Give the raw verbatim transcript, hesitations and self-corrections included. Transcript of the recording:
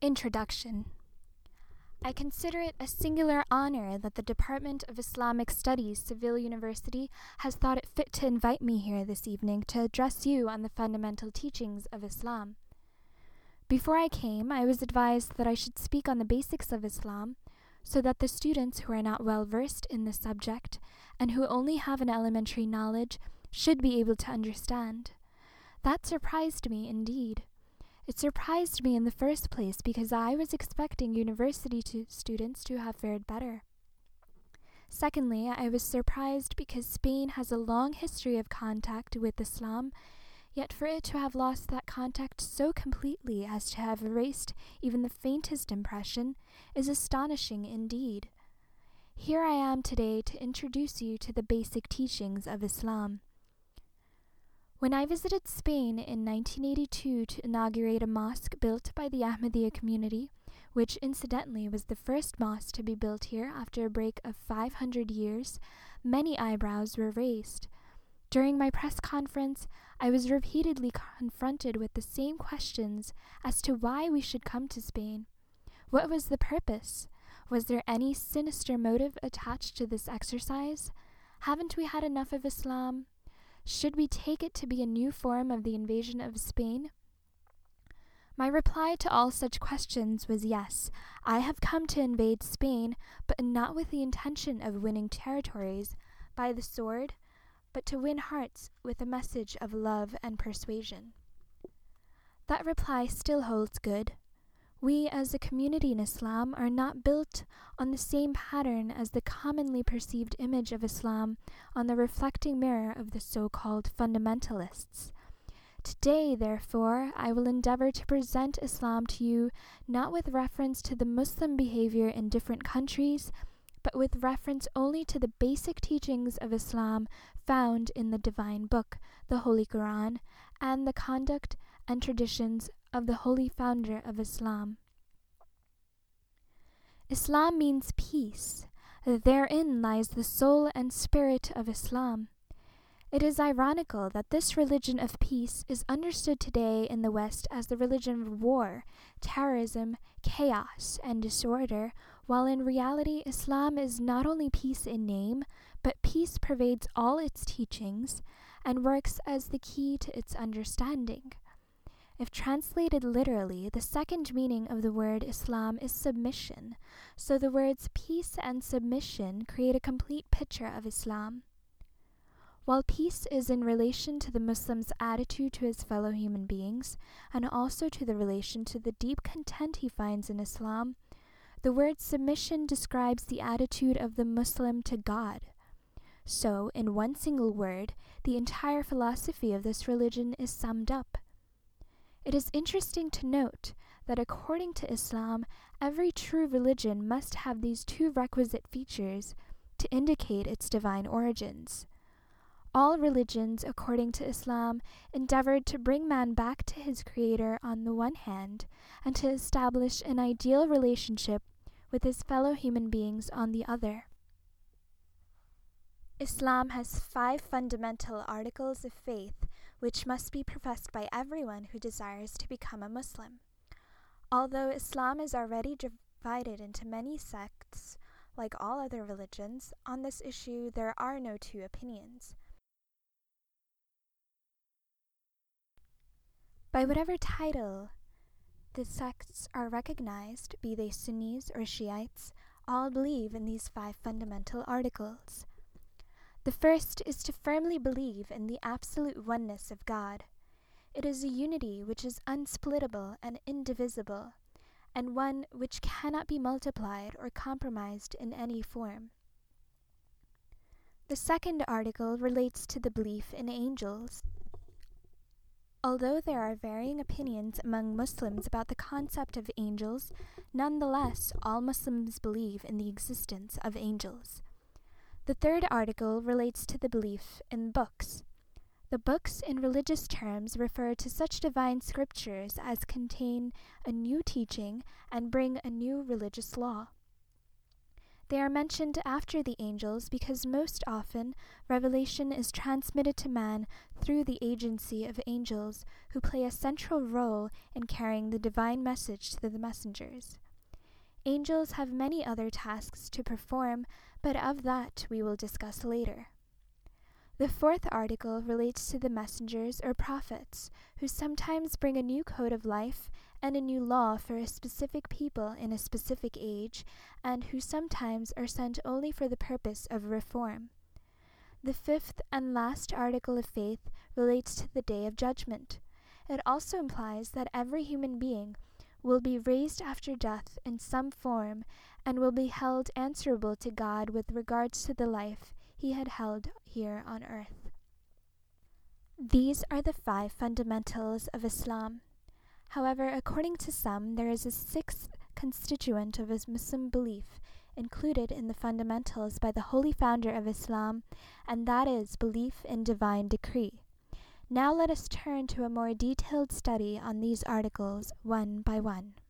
Introduction. I consider it a singular honor that the Department of Islamic Studies, Seville University, has thought it fit to invite me here this evening to address you on the fundamental teachings of Islam. Before I came, I was advised that I should speak on the basics of Islam, so that the students who are not well versed in the subject and who only have an elementary knowledge should be able to understand. That surprised me indeed. It surprised me in the first place because I was expecting university to students to have fared better. Secondly, I was surprised because Spain has a long history of contact with Islam, yet for it to have lost that contact so completely as to have erased even the faintest impression is astonishing indeed. Here I am today to introduce you to the basic teachings of Islam. When I visited Spain in nineteen eighty-two to inaugurate a mosque built by the Ahmadiyya community, which incidentally was the first mosque to be built here after a break of five hundred years, many eyebrows were raised. During my press conference, I was repeatedly confronted with the same questions as to why we should come to Spain. What was the purpose? Was there any sinister motive attached to this exercise? Haven't we had enough of Islam? Should we take it to be a new form of the invasion of Spain? My reply to all such questions was yes, I have come to invade Spain, but not with the intention of winning territories by the sword, but to win hearts with a message of love and persuasion. That reply still holds good. We as a community in Islam are not built on the same pattern as the commonly perceived image of Islam on the reflecting mirror of the so-called fundamentalists. Today, therefore, I will endeavor to present Islam to you not with reference to the Muslim behavior in different countries, but with reference only to the basic teachings of Islam found in the Divine Book, the Holy Quran, and the conduct and traditions of the Holy Founder of Islam. Islam means peace. Therein lies the soul and spirit of Islam. It is ironical that this religion of peace is understood today in the West as the religion of war, terrorism, chaos, and disorder, while in reality Islam is not only peace in name, but peace pervades all its teachings and works as the key to its understanding. If translated literally, the second meaning of the word Islam is submission, so the words peace and submission create a complete picture of Islam. While peace is in relation to the Muslim's attitude to his fellow human beings, and also to the relation to the deep content he finds in Islam, the word submission describes the attitude of the Muslim to God. So, in one single word, the entire philosophy of this religion is summed up. It is interesting to note that according to Islam, every true religion must have these two requisite features to indicate its divine origins. All religions, according to Islam, endeavored to bring man back to his Creator on the one hand, and to establish an ideal relationship with his fellow human beings on the other. Islam has five fundamental articles of faith which must be professed by everyone who desires to become a Muslim. Although Islam is already divided into many sects, like all other religions, on this issue there are no two opinions. By whatever title the sects are recognized, be they Sunnis or Shiites, all believe in these five fundamental articles. The first is to firmly believe in the absolute oneness of God. It is a unity which is unsplittable and indivisible, and one which cannot be multiplied or compromised in any form. The second article relates to the belief in angels. Although there are varying opinions among Muslims about the concept of angels, nonetheless all Muslims believe in the existence of angels. The third article relates to the belief in books. The books in religious terms refer to such divine scriptures as contain a new teaching and bring a new religious law. They are mentioned after the angels because most often revelation is transmitted to man through the agency of angels, who play a central role in carrying the divine message to the messengers. Angels have many other tasks to perform, but of that we will discuss later. The fourth article relates to the messengers or prophets, who sometimes bring a new code of life and a new law for a specific people in a specific age, and who sometimes are sent only for the purpose of reform. The fifth and last article of faith relates to the day of judgment. It also implies that every human being will be raised after death in some form and will be held answerable to God with regards to the life he had held here on earth. These are the five fundamentals of Islam. However, according to some, there is a sixth constituent of his Muslim belief included in the fundamentals by the holy founder of Islam, and that is belief in divine decree. Now let us turn to a more detailed study on these articles one by one.